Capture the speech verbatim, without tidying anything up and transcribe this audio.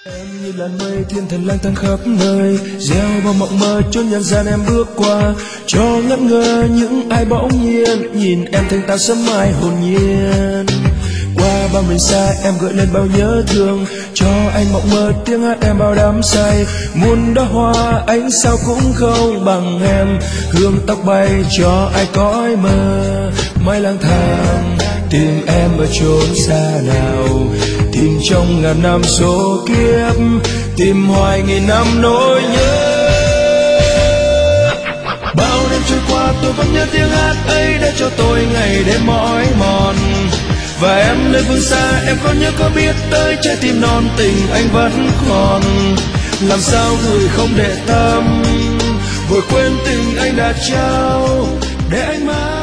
Em như làn mây thiên thần lang thang khắp nơi, gieo vào mộng mơ chốn nhân gian em bước qua, cho ngẩn ngơ những ai bỗng nhiên nhìn em thanh tao sớm mai hồn nhiên. Qua bao miền xa em gợi lên bao nhớ thương, cho anh mộng mơ tiếng hát em bao đắm say. Muôn đóa hoa ánh sao cũng không bằng em, hương tóc bay cho ai cõi mơ. Mai lang thang tìm em ở chốn xa nào, tìm trong ngàn năm số kiếp, tìm hoài nghìn năm nỗi nhớ. Bao đêm trôi qua tôi vẫn nhớ tiếng hát ấy đã cho tôi ngày đêm mỏi mòn. Và em nơi phương xa em có nhớ có biết tới trái tim non tình anh vẫn còn. Làm sao gửi không để tâm, vội quên tình anh đã trao để anh mãi